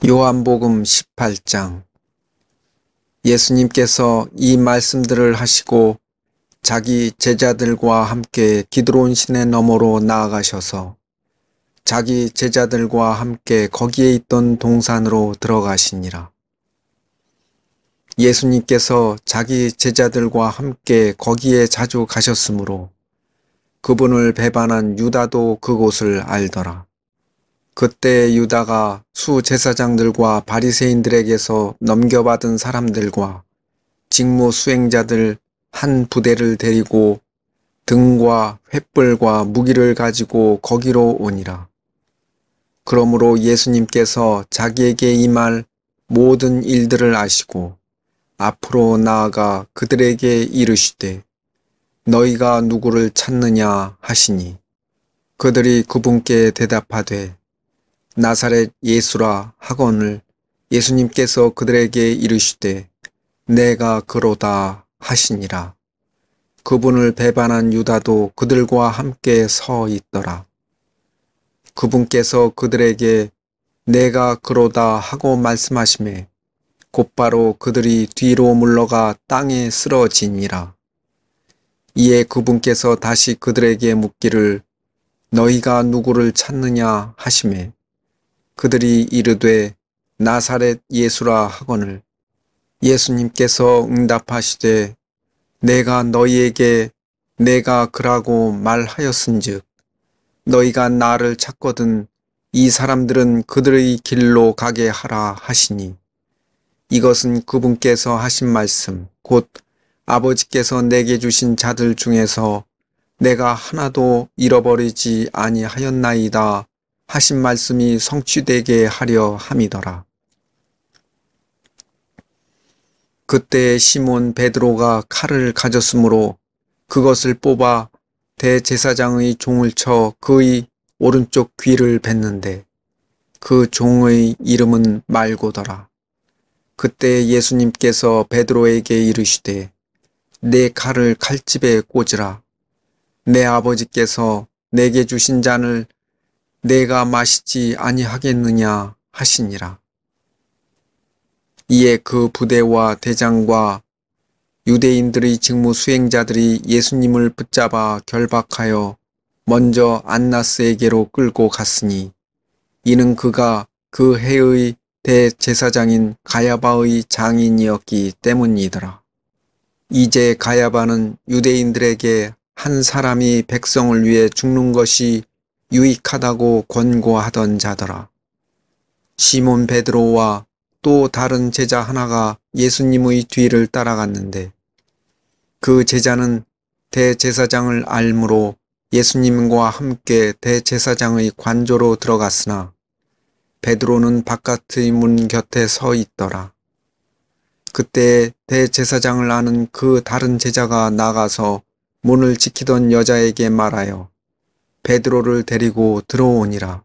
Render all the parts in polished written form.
요한복음 18장. 예수님께서 이 말씀들을 하시고 자기 제자들과 함께 기드론 시내 너머로 나아가셔서 자기 제자들과 함께 거기에 있던 동산으로 들어가시니라. 예수님께서 자기 제자들과 함께 거기에 자주 가셨으므로 그분을 배반한 유다도 그곳을 알더라. 그때 유다가 수제사장들과 바리새인들에게서 넘겨받은 사람들과 직무 수행자들 한 부대를 데리고 등과 횃불과 무기를 가지고 거기로 오니라. 그러므로 예수님께서 자기에게 임할 모든 일들을 아시고 앞으로 나아가 그들에게 이르시되 너희가 누구를 찾느냐 하시니 그들이 그분께 대답하되 나사렛 예수라 하거늘 예수님께서 그들에게 이르시되 내가 그로다 하시니라. 그분을 배반한 유다도 그들과 함께 서 있더라. 그분께서 그들에게 내가 그로다 하고 말씀하시매 곧바로 그들이 뒤로 물러가 땅에 쓰러지니라. 이에 그분께서 다시 그들에게 묻기를 너희가 누구를 찾느냐 하시매 그들이 이르되 나사렛 예수라 하거늘 예수님께서 응답하시되 내가 너희에게 내가 그라고 말하였은즉 너희가 나를 찾거든 이 사람들은 그들의 길로 가게 하라 하시니 이것은 그분께서 하신 말씀 곧 아버지께서 내게 주신 자들 중에서 내가 하나도 잃어버리지 아니하였나이다 하신 말씀이 성취되게 하려 함이더라. 그때 시몬 베드로가 칼을 가졌으므로 그것을 뽑아 대제사장의 종을 쳐 그의 오른쪽 귀를 뱉는데 그 종의 이름은 말고더라. 그때 예수님께서 베드로에게 이르시되 내 칼을 칼집에 꽂으라. 내 아버지께서 내게 주신 잔을 내가 마시지 아니하겠느냐 하시니라. 이에 그 부대와 대장과 유대인들의 직무 수행자들이 예수님을 붙잡아 결박하여 먼저 안나스에게로 끌고 갔으니 이는 그가 그 해의 대제사장인 가야바의 장인이었기 때문이더라. 이제 가야바는 유대인들에게 한 사람이 백성을 위해 죽는 것이 유익하다고 권고하던 자더라. 시몬 베드로와 또 다른 제자 하나가 예수님의 뒤를 따라갔는데 그 제자는 대제사장을 알므로 예수님과 함께 대제사장의 관조로 들어갔으나 베드로는 바깥의 문 곁에 서 있더라. 그때 대제사장을 아는 그 다른 제자가 나가서 문을 지키던 여자에게 말하여 베드로를 데리고 들어오니라.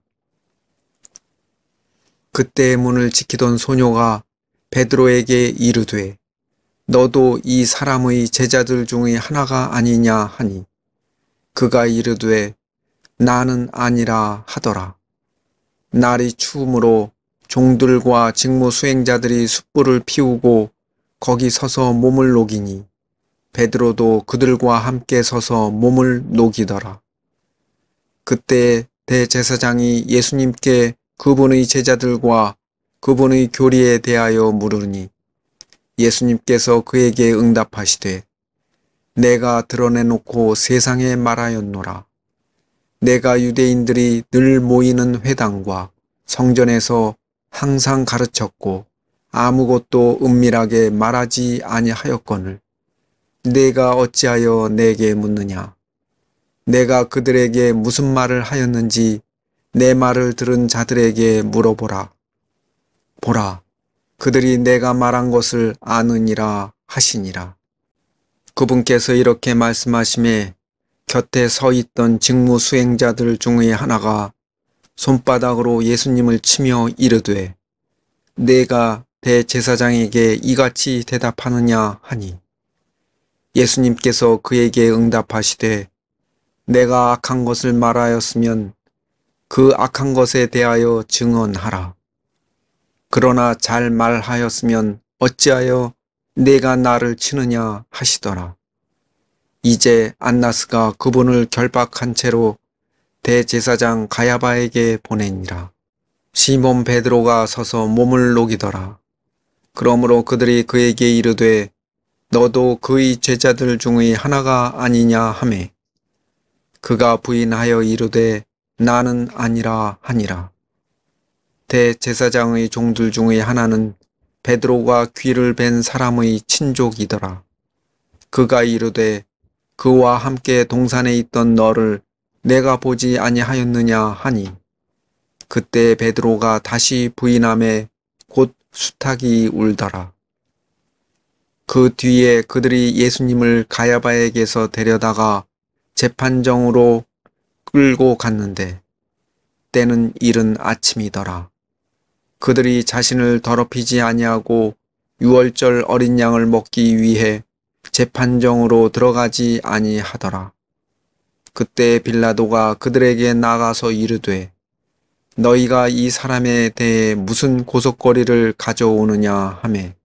그때 문을 지키던 소녀가 베드로에게 이르되 너도 이 사람의 제자들 중의 하나가 아니냐 하니 그가 이르되 나는 아니라 하더라. 날이 추우므로 종들과 직무 수행자들이 숯불을 피우고 거기 서서 몸을 녹이니 베드로도 그들과 함께 서서 몸을 녹이더라. 그때 대제사장이 예수님께 그분의 제자들과 그분의 교리에 대하여 물으니 예수님께서 그에게 응답하시되 내가 드러내놓고 세상에 말하였노라. 내가 유대인들이 늘 모이는 회당과 성전에서 항상 가르쳤고 아무것도 은밀하게 말하지 아니하였거늘 내가 어찌하여 내게 묻느냐. 내가 그들에게 무슨 말을 하였는지 내 말을 들은 자들에게 물어보라. 보라, 그들이 내가 말한 것을 아느니라 하시니라. 그분께서 이렇게 말씀하시매 곁에 서 있던 직무 수행자들 중의 하나가 손바닥으로 예수님을 치며 이르되 내가 대제사장에게 이같이 대답하느냐 하니 예수님께서 그에게 응답하시되 내가 악한 것을 말하였으면 그 악한 것에 대하여 증언하라. 그러나 잘 말하였으면 어찌하여 내가 나를 치느냐 하시더라. 이제 안나스가 그분을 결박한 채로 대제사장 가야바에게 보내니라. 시몬 베드로가 서서 몸을 녹이더라. 그러므로 그들이 그에게 이르되 너도 그의 제자들 중의 하나가 아니냐 하매 그가 부인하여 이르되 나는 아니라 하니라. 대제사장의 종들 중의 하나는 베드로가 귀를 벤 사람의 친족이더라. 그가 이르되 그와 함께 동산에 있던 너를 내가 보지 아니하였느냐 하니 그때 베드로가 다시 부인하매 곧 수탉이 울더라. 그 뒤에 그들이 예수님을 가야바에게서 데려다가 재판정으로 끌고 갔는데 때는 이른 아침이더라. 그들이 자신을 더럽히지 아니하고 유월절 어린 양을 먹기 위해 재판정으로 들어가지 아니하더라. 그때 빌라도가 그들에게 나가서 이르되 너희가 이 사람에 대해 무슨 고속거리를 가져오느냐 하매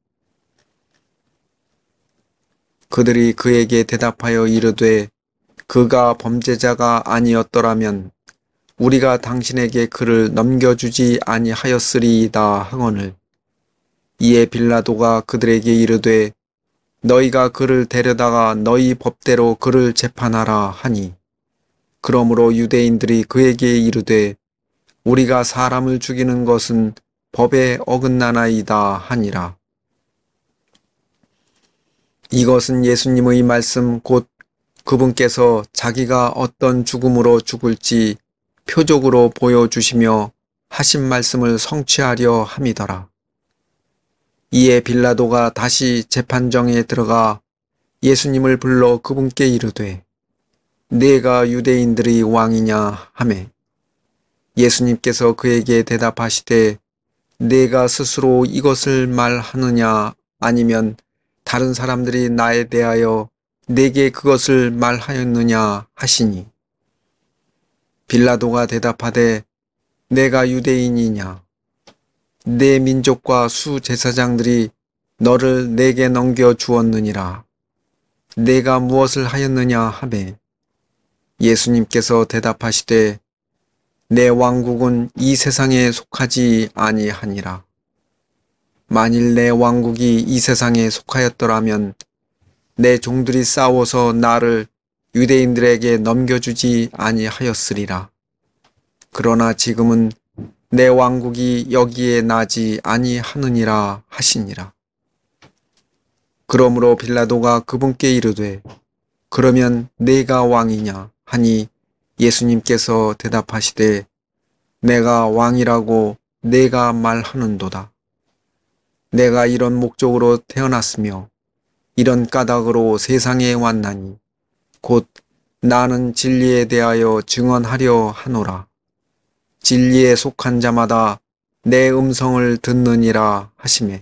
그들이 그에게 대답하여 이르되 그가 범죄자가 아니었더라면 우리가 당신에게 그를 넘겨주지 아니하였으리이다 하거늘. 이에 빌라도가 그들에게 이르되 너희가 그를 데려다가 너희 법대로 그를 재판하라 하니 그러므로 유대인들이 그에게 이르되 우리가 사람을 죽이는 것은 법에 어긋나나이다 하니라. 이것은 예수님의 말씀 곧 그분께서 자기가 어떤 죽음으로 죽을지 표적으로 보여주시며 하신 말씀을 성취하려 함이더라. 이에 빌라도가 다시 재판정에 들어가 예수님을 불러 그분께 이르되 네가 유대인들의 왕이냐 하매 예수님께서 그에게 대답하시되 네가 스스로 이것을 말하느냐 아니면 다른 사람들이 나에 대하여 내게 그것을 말하였느냐 하시니 빌라도가 대답하되 내가 유대인이냐 내 민족과 수제사장들이 너를 내게 넘겨 주었느니라. 내가 무엇을 하였느냐 하매 예수님께서 대답하시되 내 왕국은 이 세상에 속하지 아니하니라. 만일 내 왕국이 이 세상에 속하였더라면 내 종들이 싸워서 나를 유대인들에게 넘겨주지 아니하였으리라. 그러나 지금은 내 왕국이 여기에 나지 아니하느니라 하시니라. 그러므로 빌라도가 그분께 이르되 그러면 내가 왕이냐 하니 예수님께서 대답하시되 내가 왕이라고 내가 말하는도다. 내가 이런 목적으로 태어났으며 이런 까닭으로 세상에 왔나니 곧 나는 진리에 대하여 증언하려 하노라. 진리에 속한 자마다 내 음성을 듣느니라 하시매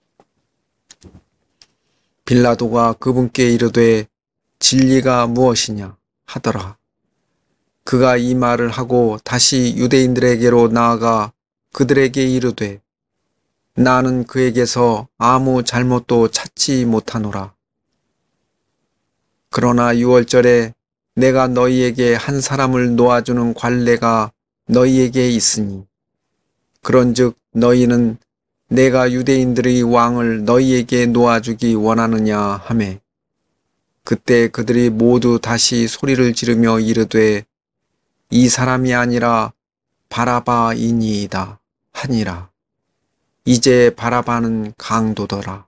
빌라도가 그분께 이르되 진리가 무엇이냐 하더라. 그가 이 말을 하고 다시 유대인들에게로 나아가 그들에게 이르되 나는 그에게서 아무 잘못도 찾지 못하노라. 그러나 유월절에 내가 너희에게 한 사람을 놓아주는 관례가 너희에게 있으니 그런즉 너희는 내가 유대인들의 왕을 너희에게 놓아주기 원하느냐 하매 그때 그들이 모두 다시 소리를 지르며 이르되 이 사람이 아니라 바라바이니이다 하니라. 이제 바라바는 강도더라.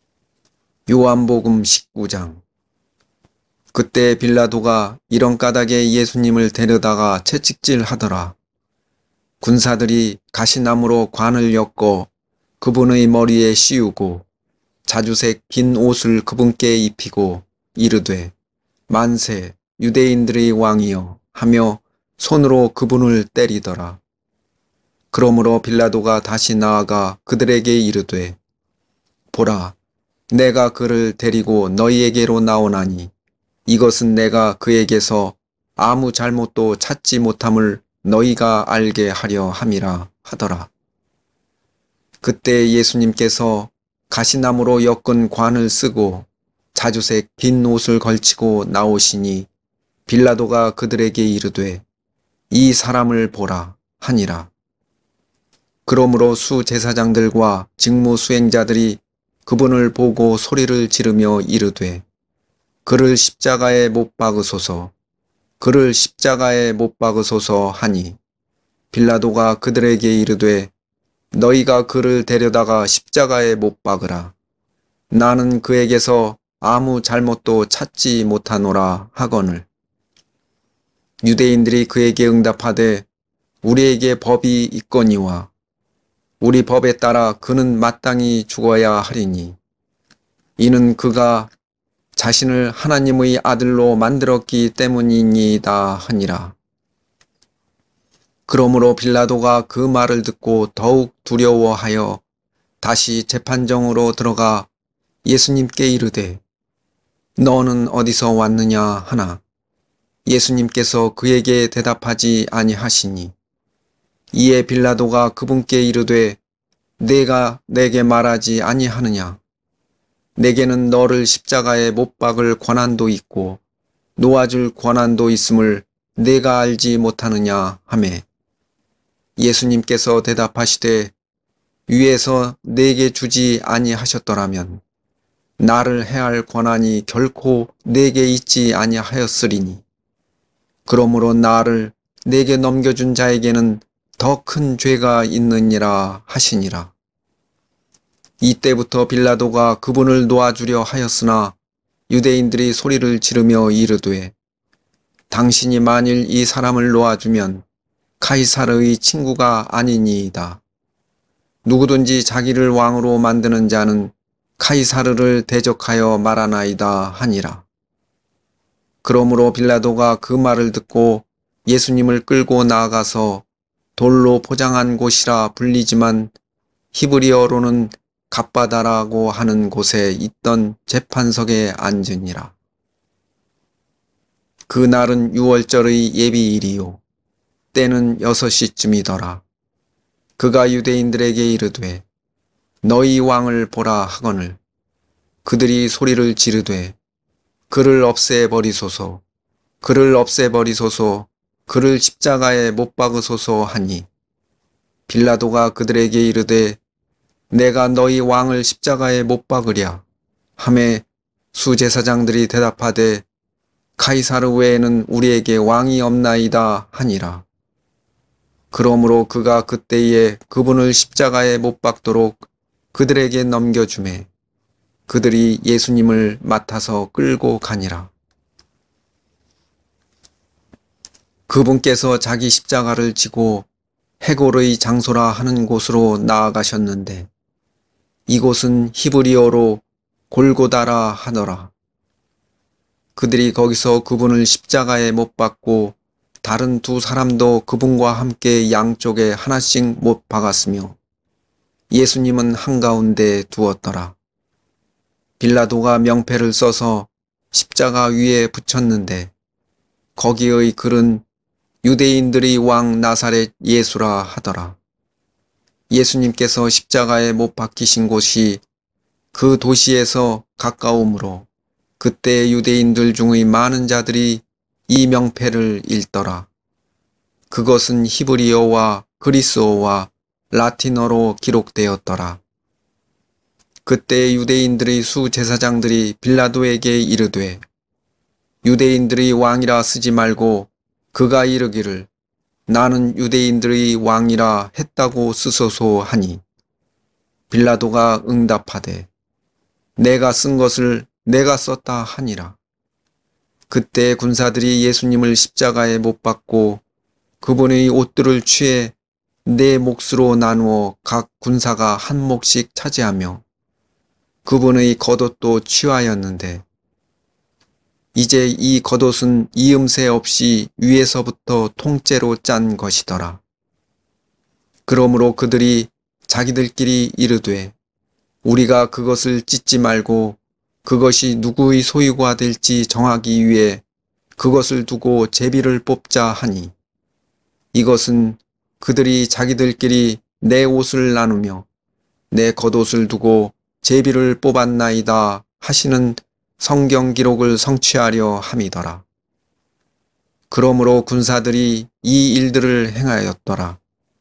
요한복음 19장. 그때 빌라도가 이런 까닭에 예수님을 데려다가 채찍질하더라. 군사들이 가시나무로 관을 엮어 그분의 머리에 씌우고 자주색 긴 옷을 그분께 입히고 이르되 만세 유대인들의 왕이여 하며 손으로 그분을 때리더라. 그러므로 빌라도가 다시 나아가 그들에게 이르되 보라 내가 그를 데리고 너희에게로 나오나니 이것은 내가 그에게서 아무 잘못도 찾지 못함을 너희가 알게 하려 함이라 하더라. 그때 예수님께서 가시나무로 엮은 관을 쓰고 자주색 긴 옷을 걸치고 나오시니 빌라도가 그들에게 이르되 이 사람을 보라 하니라. 그러므로 수제사장들과 직무수행자들이 그분을 보고 소리를 지르며 이르되 그를 십자가에 못 박으소서, 그를 십자가에 못 박으소서 하니 빌라도가 그들에게 이르되 너희가 그를 데려다가 십자가에 못 박으라. 나는 그에게서 아무 잘못도 찾지 못하노라 하거늘. 유대인들이 그에게 응답하되 우리에게 법이 있거니와 우리 법에 따라 그는 마땅히 죽어야 하리니 이는 그가 자신을 하나님의 아들로 만들었기 때문이니이다 하니라. 그러므로 빌라도가 그 말을 듣고 더욱 두려워하여 다시 재판정으로 들어가 예수님께 이르되 너는 어디서 왔느냐 하나 예수님께서 그에게 대답하지 아니하시니 이에 빌라도가 그분께 이르되 내가 내게 말하지 아니하느냐 내게는 너를 십자가에 못 박을 권한도 있고 놓아줄 권한도 있음을 내가 알지 못하느냐 하매 예수님께서 대답하시되 위에서 내게 주지 아니하셨더라면 나를 해할 권한이 결코 내게 있지 아니하였으리니 그러므로 나를 내게 넘겨준 자에게는 더 큰 죄가 있느니라 하시니라. 이때부터 빌라도가 그분을 놓아주려 하였으나 유대인들이 소리를 지르며 이르되 당신이 만일 이 사람을 놓아주면 카이사르의 친구가 아니니이다. 누구든지 자기를 왕으로 만드는 자는 카이사르를 대적하여 말하나이다 하니라. 그러므로 빌라도가 그 말을 듣고 예수님을 끌고 나아가서 돌로 포장한 곳이라 불리지만 히브리어로는 갑바다라고 하는 곳에 있던 재판석에 앉으니라. 그날은 유월절의 예비일이요 때는 6시쯤이더라. 그가 유대인들에게 이르되 너희 왕을 보라 하거늘 그들이 소리를 지르되 그를 없애버리소서, 그를 없애버리소서, 그를 십자가에 못 박으소서 하니 빌라도가 그들에게 이르되 내가 너희 왕을 십자가에 못 박으랴 하매 수제사장들이 대답하되 카이사르 외에는 우리에게 왕이 없나이다 하니라. 그러므로 그가 그때에 그분을 십자가에 못 박도록 그들에게 넘겨주매 그들이 예수님을 맡아서 끌고 가니라. 그분께서 자기 십자가를 지고 해골의 장소라 하는 곳으로 나아가셨는데 이곳은 히브리어로 골고다라 하더라. 그들이 거기서 그분을 십자가에 못 박고 다른 2사람도 그분과 함께 양쪽에 하나씩 못 박았으며 예수님은 한가운데 두었더라. 빌라도가 명패를 써서 십자가 위에 붙였는데 거기의 글은 유대인들의 왕 나사렛 예수라 하더라. 예수님께서 십자가에 못 박히신 곳이 그 도시에서 가까우므로 그때 유대인들 중의 많은 자들이 이 명패를 읽더라. 그것은 히브리어와 그리스어와 라틴어로 기록되었더라. 그때 유대인들의 수제사장들이 빌라도에게 이르되 유대인들의 왕이라 쓰지 말고 그가 이르기를 나는 유대인들의 왕이라 했다고 쓰소서 하니 빌라도가 응답하되 내가 쓴 것을 내가 썼다 하니라. 그때 군사들이 예수님을 십자가에 못 박고 그분의 옷들을 취해 4몫으로 나누어 각 군사가 한 몫씩 차지하며 그분의 겉옷도 취하였는데 이제 이 겉옷은 이음새 없이 위에서부터 통째로 짠 것이더라. 그러므로 그들이 자기들끼리 이르되 우리가 그것을 찢지 말고 그것이 누구의 소유가 될지 정하기 위해 그것을 두고 제비를 뽑자 하니 이것은 그들이 자기들끼리 내 옷을 나누며 내 겉옷을 두고 제비를 뽑았나이다 하시는 성경 기록을 성취하려 함이더라. 그러므로 군사들이 이 일들을 행하였더라.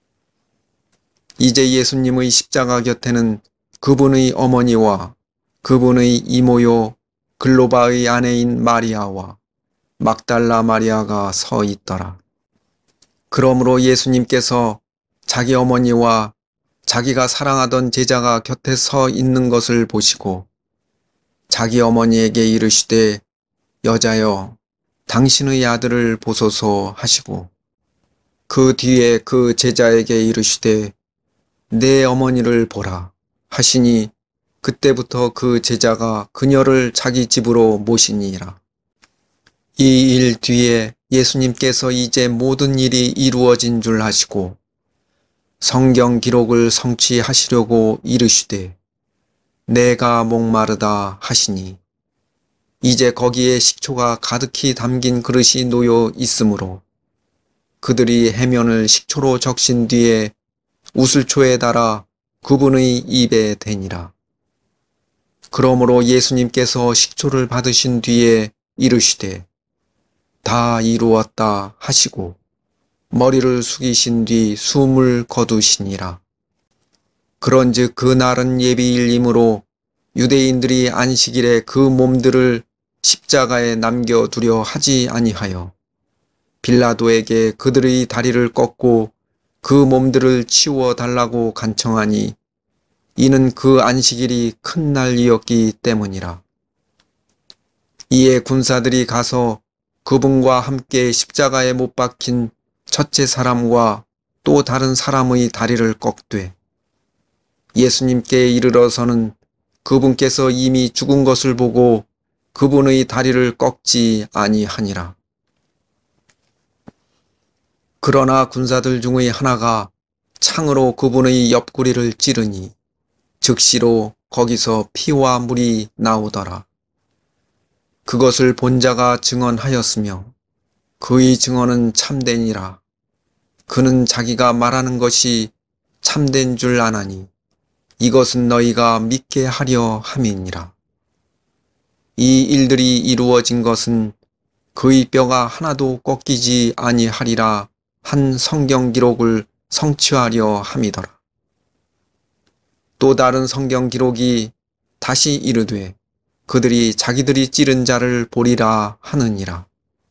이제 예수님의 십자가 곁에는 그분의 어머니와 그분의 이모요 글로바의 아내인 마리아와 막달라 마리아가 서 있더라. 그러므로 예수님께서 자기 어머니와 자기가 사랑하던 제자가 곁에 서 있는 것을 보시고 자기 어머니에게 이르시되 여자여 당신의 아들을 보소서 하시고 그 뒤에 그 제자에게 이르시되 내 어머니를 보라 하시니 그때부터 그 제자가 그녀를 자기 집으로 모시니라. 이 일 뒤에 예수님께서 이제 모든 일이 이루어진 줄 아시고 성경 기록을 성취하시려고 이르시되 내가 목마르다 하시니 이제 거기에 식초가 가득히 담긴 그릇이 놓여 있으므로 그들이 해면을 식초로 적신 뒤에 우슬초에 달아 그분의 입에 대니라. 그러므로 예수님께서 식초를 받으신 뒤에 이르시되 다 이루었다 하시고 머리를 숙이신 뒤 숨을 거두시니라. 그런즉 그 날은 예비일이므로 유대인들이 안식일에 그 몸들을 십자가에 남겨두려 하지 아니하여 빌라도에게 그들의 다리를 꺾고 그 몸들을 치워 달라고 간청하니 이는 그 안식일이 큰 날이었기 때문이라. 이에 군사들이 가서 그분과 함께 십자가에 못 박힌 첫째 사람과 또 다른 사람의 다리를 꺾되 예수님께 이르러서는 그분께서 이미 죽은 것을 보고 그분의 다리를 꺾지 아니하니라. 그러나 군사들 중의 하나가 창으로 그분의 옆구리를 찌르니 즉시로 거기서 피와 물이 나오더라. 그것을 본 자가 증언하였으며 그의 증언은 참되니라. 그는 자기가 말하는 것이 참된 줄 아나니 이것은 너희가 믿게 하려 함이니라. 이 일들이 이루어진 것은 그의 뼈가 하나도 꺾이지 아니하리라 한 성경 기록을 성취하려 함이더라. 또 다른 성경 기록이 다시 이르되 그들이 자기들이 찌른 자를 보리라 하느니라.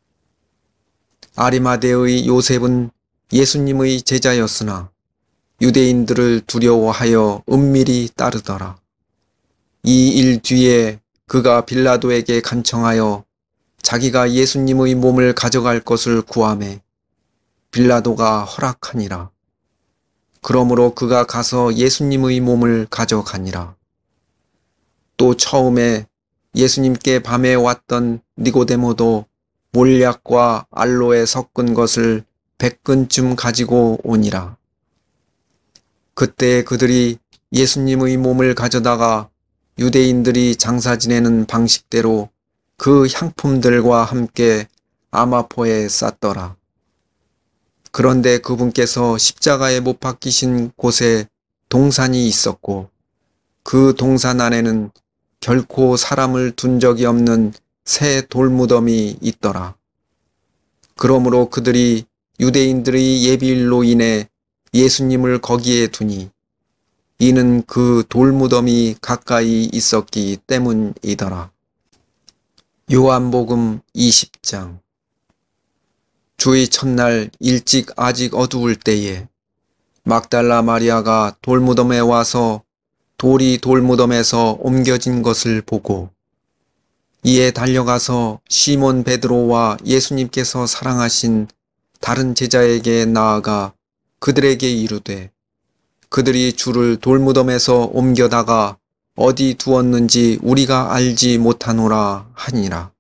아리마대의 요셉은 예수님의 제자였으나 유대인들을 두려워하여 은밀히 따르더라. 이 일 뒤에 그가 빌라도에게 간청하여 자기가 예수님의 몸을 가져갈 것을 구하매 빌라도가 허락하니라. 그러므로 그가 가서 예수님의 몸을 가져가니라. 또 처음에 예수님께 밤에 왔던 니고데모도 몰약과 알로에 섞은 것을 100근쯤 가지고 오니라. 그때 그들이 예수님의 몸을 가져다가 유대인들이 장사 지내는 방식대로 그 향품들과 함께 아마포에 쌌더라. 그런데 그분께서 십자가에 못 박히신 곳에 동산이 있었고 그 동산 안에는 결코 사람을 둔 적이 없는 새 돌무덤이 있더라. 그러므로 그들이 유대인들의 예비일로 인해 예수님을 거기에 두니 이는 그 돌무덤이 가까이 있었기 때문이더라. 요한복음 20장. 주의 첫날 일찍 아직 어두울 때에 막달라 마리아가 돌무덤에 와서 돌이 돌무덤에서 옮겨진 것을 보고 이에 달려가서 시몬 베드로와 예수님께서 사랑하신 다른 제자에게 나아가 그들에게 이르되 그들이 주를 돌무덤에서 옮겨다가 어디 두었는지 우리가 알지 못하노라 하니라.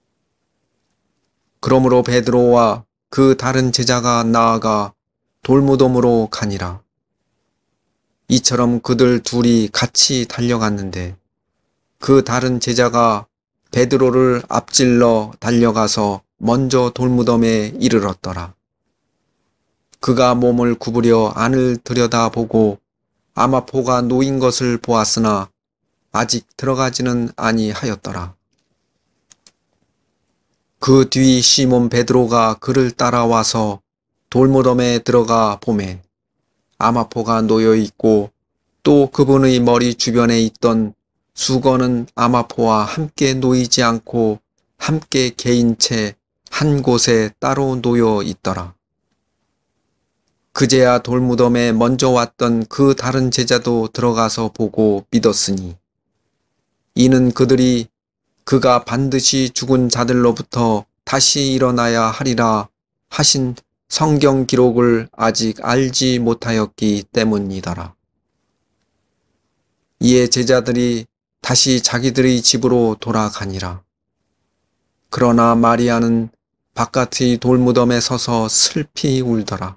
그러므로 베드로와 그 다른 제자가 나아가 돌무덤으로 가니라. 이처럼 그들 둘이 같이 달려갔는데 그 다른 제자가 베드로를 앞질러 달려가서 먼저 돌무덤에 이르렀더라. 그가 몸을 구부려 안을 들여다보고 아마포가 놓인 것을 보았으나 아직 들어가지는 아니하였더라. 그 뒤 시몬 베드로가 그를 따라와서 돌무덤에 들어가 보매 아마포가 놓여 있고 또 그분의 머리 주변에 있던 수건은 아마포와 함께 놓이지 않고 함께 개인 채 한 곳에 따로 놓여 있더라. 그제야 돌무덤에 먼저 왔던 그 다른 제자도 들어가서 보고 믿었으니 이는 그들이 그가 반드시 죽은 자들로부터 다시 일어나야 하리라 하신 성경 기록을 아직 알지 못하였기 때문이더라. 이에 제자들이 다시 자기들의 집으로 돌아가니라. 그러나 마리아는 바깥의 돌무덤에 서서 슬피 울더라.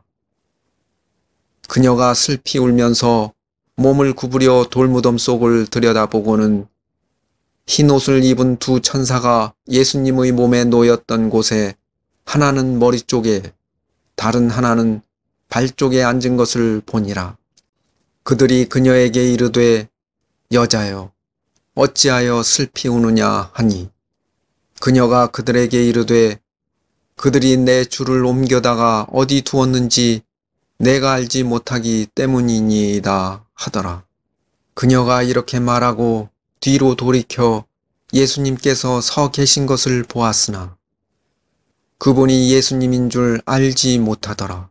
그녀가 슬피 울면서 몸을 구부려 돌무덤 속을 들여다보고는 흰 옷을 입은 두 천사가 예수님의 몸에 놓였던 곳에 하나는 머리 쪽에 다른 하나는 발 쪽에 앉은 것을 보니라. 그들이 그녀에게 이르되 여자여 어찌하여 슬피 우느냐 하니 그녀가 그들에게 이르되 그들이 내 주를 옮겨다가 어디 두었는지 내가 알지 못하기 때문이니이다 하더라. 그녀가 이렇게 말하고 뒤로 돌이켜 예수님께서 서 계신 것을 보았으나 그분이 예수님인 줄 알지 못하더라.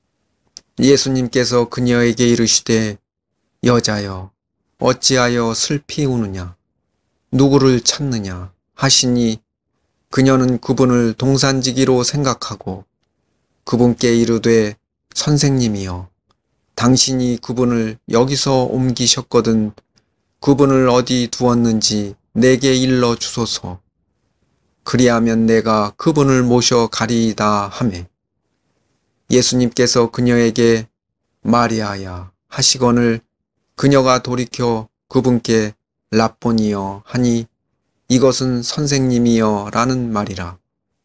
예수님께서 그녀에게 이르시되 여자여 어찌하여 슬피 우느냐 누구를 찾느냐 하시니 그녀는 그분을 동산지기로 생각하고 그분께 이르되 선생님이여 당신이 그분을 여기서 옮기셨거든 그분을 어디 두었는지 내게 일러 주소서. 그리하면 내가 그분을 모셔 가리이다 하매 예수님께서 그녀에게 마리아야 하시거늘 그녀가 돌이켜 그분께 랍보니여 하니 이것은 선생님이여 라는 말이라.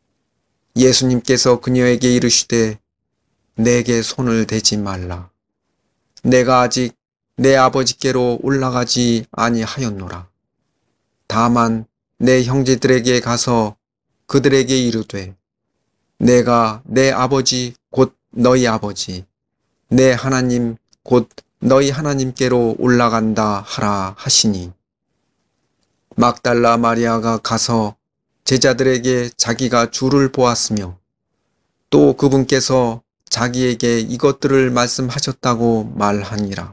예수님께서 그녀에게 이르시되 내게 손을 대지 말라. 내가 아직 내 아버지께로 올라가지 아니하였노라. 다만 내 형제들에게 가서 그들에게 이르되 내가 내 아버지 곧 너희 아버지 내 하나님 곧 너희 하나님께로 올라간다 하라 하시니 막달라 마리아가 가서 제자들에게 자기가 주를 보았으며 또 그분께서 자기에게 이것들을 말씀하셨다고 말하니라.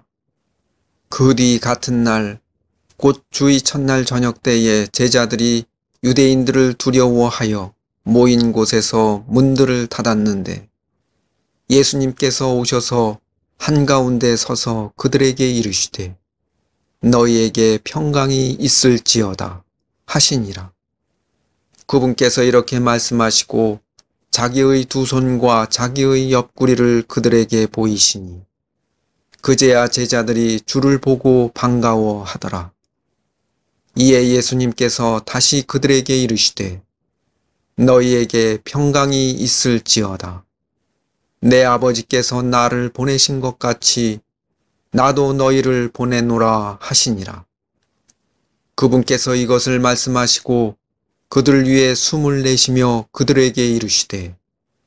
그 뒤 같은 날 곧 주의 첫날 저녁 때에 제자들이 유대인들을 두려워하여 모인 곳에서 문들을 닫았는데 예수님께서 오셔서 한가운데 서서 그들에게 이르시되 너희에게 평강이 있을지어다 하시니라. 그분께서 이렇게 말씀하시고 자기의 두 손과 자기의 옆구리를 그들에게 보이시니 그제야 제자들이 주를 보고 반가워하더라. 이에 예수님께서 다시 그들에게 이르시되 너희에게 평강이 있을지어다. 내 아버지께서 나를 보내신 것 같이 나도 너희를 보내노라 하시니라. 그분께서 이것을 말씀하시고 그들 위에 숨을 내쉬며 그들에게 이르시되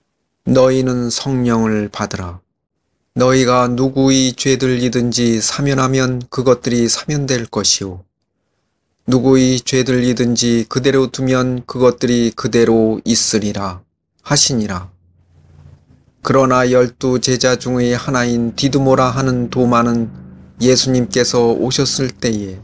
너희는 성령을 받으라. 너희가 누구의 죄들이든지 사면하면 그것들이 사면될 것이요 누구의 죄들이든지 그대로 두면 그것들이 그대로 있으리라 하시니라. 그러나 12 제자 중의 하나인 디두모라 하는 도마는 예수님께서 오셨을 때에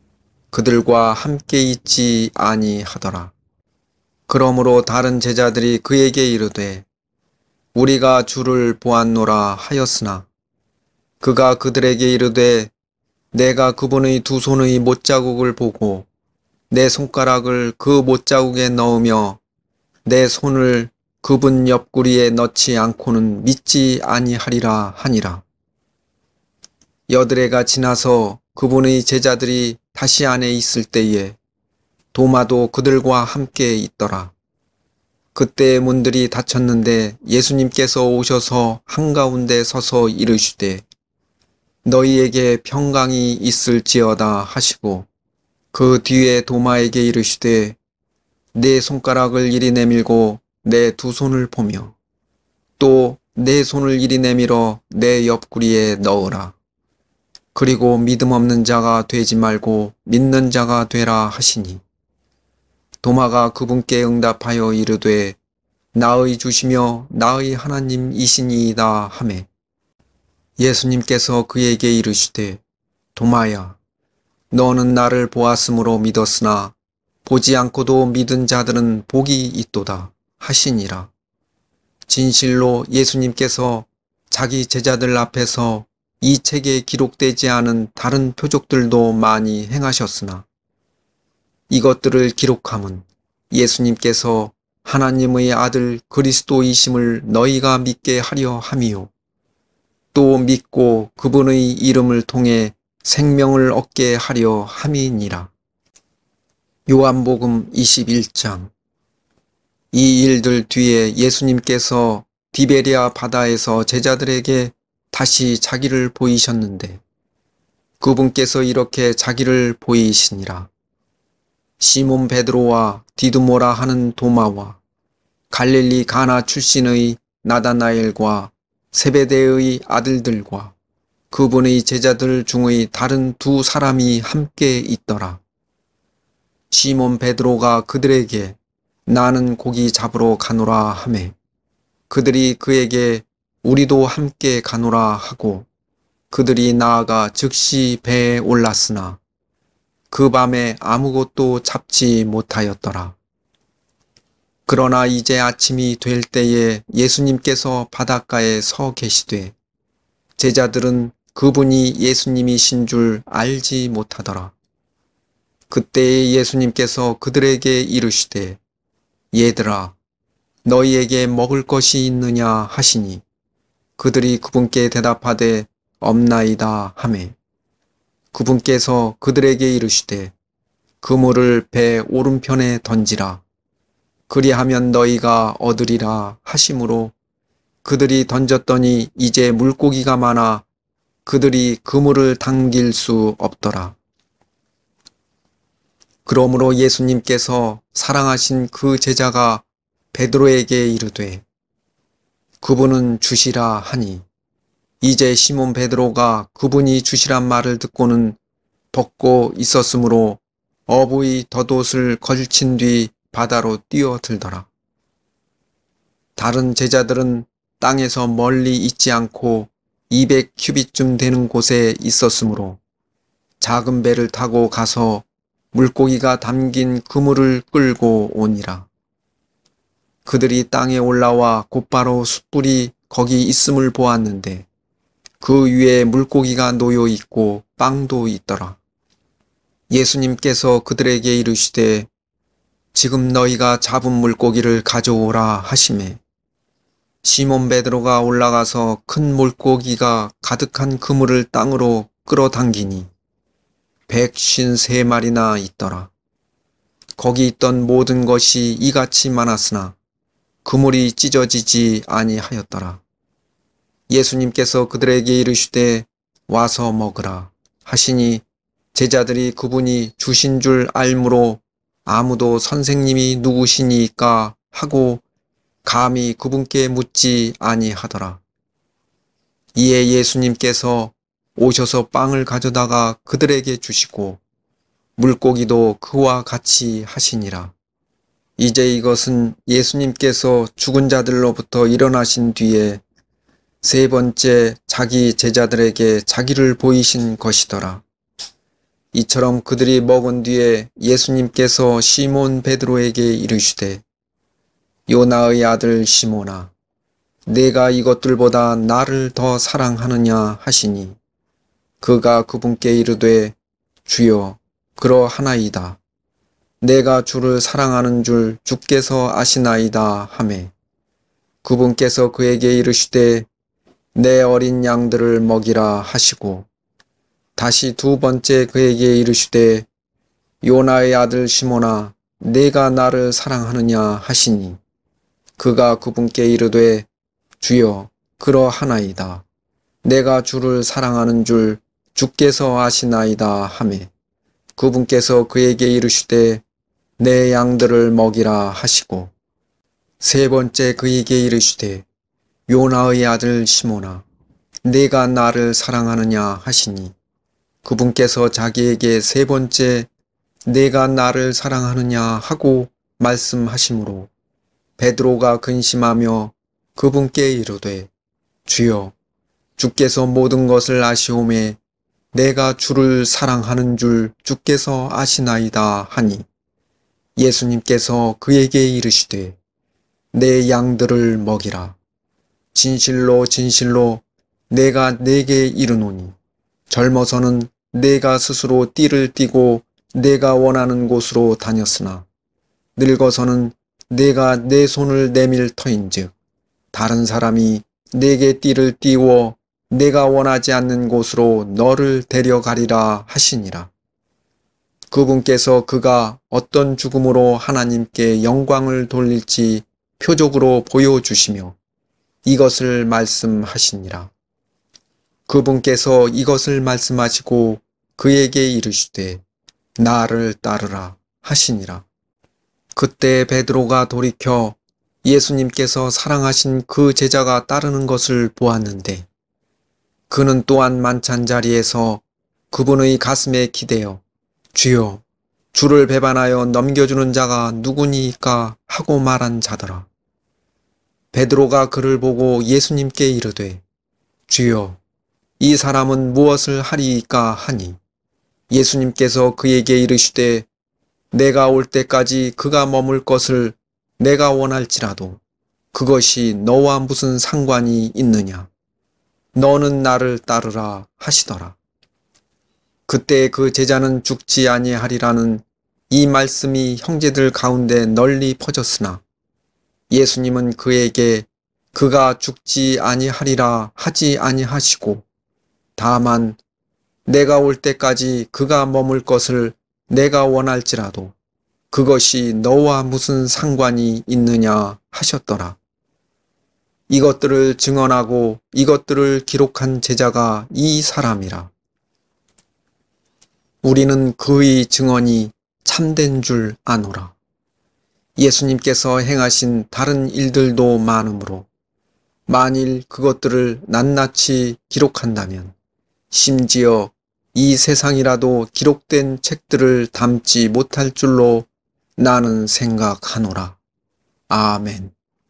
그들과 함께 있지 아니하더라. 그러므로 다른 제자들이 그에게 이르되 우리가 주를 보았노라 하였으나 그가 그들에게 이르되 내가 그분의 두 손의 못자국을 보고 내 손가락을 그 못자국에 넣으며 내 손을 그분 옆구리에 넣지 않고는 믿지 아니하리라 하니라. 여드레가 지나서 그분의 제자들이 다시 안에 있을 때에 도마도 그들과 함께 있더라. 그때 문들이 닫혔는데 예수님께서 오셔서 한가운데 서서 이르시되 너희에게 평강이 있을지어다 하시고 그 뒤에 도마에게 이르시되 내 손가락을 이리 내밀고 내 두 손을 보며 또 내 손을 이리 내밀어 내 옆구리에 넣으라. 그리고 믿음 없는 자가 되지 말고 믿는 자가 되라 하시니 도마가 그분께 응답하여 이르되 나의 주시며 나의 하나님이시니이다 하매 예수님께서 그에게 이르시되 도마야 너는 나를 보았으므로 믿었으나 보지 않고도 믿은 자들은 복이 있도다 하시니라. 진실로 예수님께서 자기 제자들 앞에서 이 책에 기록되지 않은 다른 표적들도 많이 행하셨으나 이것들을 기록함은 예수님께서 하나님의 아들 그리스도이심을 너희가 믿게 하려 함이요. 또 믿고 그분의 이름을 통해 생명을 얻게 하려 함이니라. 요한복음 21장. 이 일들 뒤에 예수님께서 디베리아 바다에서 제자들에게 다시 자기를 보이셨는데 그분께서 이렇게 자기를 보이시니라. 시몬 베드로와 디두모라 하는 도마와 갈릴리 가나 출신의 나다나엘과 세베대의 아들들과 그분의 제자들 중의 다른 두 사람이 함께 있더라. 시몬 베드로가 그들에게 나는 고기 잡으러 가노라 하매 그들이 그에게 우리도 함께 가노라 하고 그들이 나아가 즉시 배에 올랐으나 그 밤에 아무것도 잡지 못하였더라. 그러나 이제 아침이 될 때에 예수님께서 바닷가에 서 계시되 제자들은 그분이 예수님이신 줄 알지 못하더라. 그때에 예수님께서 그들에게 이르시되 얘들아 너희에게 먹을 것이 있느냐 하시니 그들이 그분께 대답하되 없나이다 하매 그분께서 그들에게 이르시되 그물을 배 오른편에 던지라. 그리하면 너희가 얻으리라 하심으로 그들이 던졌더니 이제 물고기가 많아 그들이 그물을 당길 수 없더라. 그러므로 예수님께서 사랑하신 그 제자가 베드로에게 이르되 그분은 주시라 하니 이제 시몬 베드로가 그분이 주시란 말을 듣고는 벗고 있었으므로 어부의 덧옷을 걸친 뒤 바다로 뛰어들더라. 다른 제자들은 땅에서 멀리 있지 않고 200규빗쯤 되는 곳에 있었으므로 작은 배를 타고 가서 물고기가 담긴 그물을 끌고 오니라. 그들이 땅에 올라와 곧바로 숯불이 거기 있음을 보았는데 그 위에 물고기가 놓여 있고 빵도 있더라. 예수님께서 그들에게 이르시되 지금 너희가 잡은 물고기를 가져오라 하시매 시몬 베드로가 올라가서 큰 물고기가 가득한 그물을 땅으로 끌어당기니 153마리나 있더라. 거기 있던 모든 것이 이같이 많았으나 그물이 찢어지지 아니하였더라. 예수님께서 그들에게 이르시되 와서 먹으라 하시니 제자들이 그분이 주신 줄 알므로 아무도 선생님이 누구시니까 하고 감히 그분께 묻지 아니하더라. 이에 예수님께서 오셔서 빵을 가져다가 그들에게 주시고 물고기도 그와 같이 하시니라. 이제 이것은 예수님께서 죽은 자들로부터 일어나신 뒤에 세 번째 자기 제자들에게 자기를 보이신 것이더라. 이처럼 그들이 먹은 뒤에 예수님께서 시몬 베드로에게 이르시되 요나의 아들 시몬아 내가 이것들보다 나를 더 사랑하느냐 하시니 그가 그분께 이르되 주여 그러하나이다. 내가 주를 사랑하는 줄 주께서 아시나이다 하매 그분께서 그에게 이르시되 내 어린 양들을 먹이라 하시고 다시 두 번째 그에게 이르시되 요나의 아들 시몬아 내가 나를 사랑하느냐 하시니 그가 그분께 이르되 주여 그러하나이다. 내가 주를 사랑하는 줄 주께서 아시나이다 하매 그분께서 그에게 이르시되 내 양들을 먹이라 하시고 세 번째 그에게 이르시되 요나의 아들 시몬아 내가 나를 사랑하느냐 하시니 그분께서 자기에게 세 번째 내가 나를 사랑하느냐 하고 말씀하시므로 베드로가 근심하며 그분께 이르되 주여 주께서 모든 것을 아시오매 내가 주를 사랑하는 줄 주께서 아시나이다 하니 예수님께서 그에게 이르시되 내 양들을 먹이라. 진실로 진실로 내가 네게 이르노니 젊어서는 내가 스스로 띠를 띠고 내가 원하는 곳으로 다녔으나 늙어서는 내가 내 손을 내밀 터인즉 다른 사람이 내게 띠를 띠워 내가 원하지 않는 곳으로 너를 데려가리라 하시니라. 그분께서 그가 어떤 죽음으로 하나님께 영광을 돌릴지 표적으로 보여주시며 이것을 말씀하시니라. 그분께서 이것을 말씀하시고 그에게 이르시되 나를 따르라 하시니라. 그때 베드로가 돌이켜 예수님께서 사랑하신 그 제자가 따르는 것을 보았는데 그는 또한 만찬자리에서 그분의 가슴에 기대어 주여 주를 배반하여 넘겨주는 자가 누구니까 하고 말한 자더라. 베드로가 그를 보고 예수님께 이르되 주여 이 사람은 무엇을 하리이까 하니 예수님께서 그에게 이르시되 내가 올 때까지 그가 머물 것을 내가 원할지라도 그것이 너와 무슨 상관이 있느냐. 너는 나를 따르라 하시더라. 그때 그 제자는 죽지 아니하리라는 이 말씀이 형제들 가운데 널리 퍼졌으나 예수님은 그에게 그가 죽지 아니하리라 하지 아니하시고 다만 내가 올 때까지 그가 머물 것을 내가 원할지라도 그것이 너와 무슨 상관이 있느냐 하셨더라. 이것들을 증언하고 이것들을 기록한 제자가 이 사람이라. 우리는 그의 증언이 참된 줄 아노라. 예수님께서 행하신 다른 일들도 많으므로 만일 그것들을 낱낱이 기록한다면 심지어 이 세상이라도 기록된 책들을 담지 못할 줄로 나는 생각하노라. 아멘.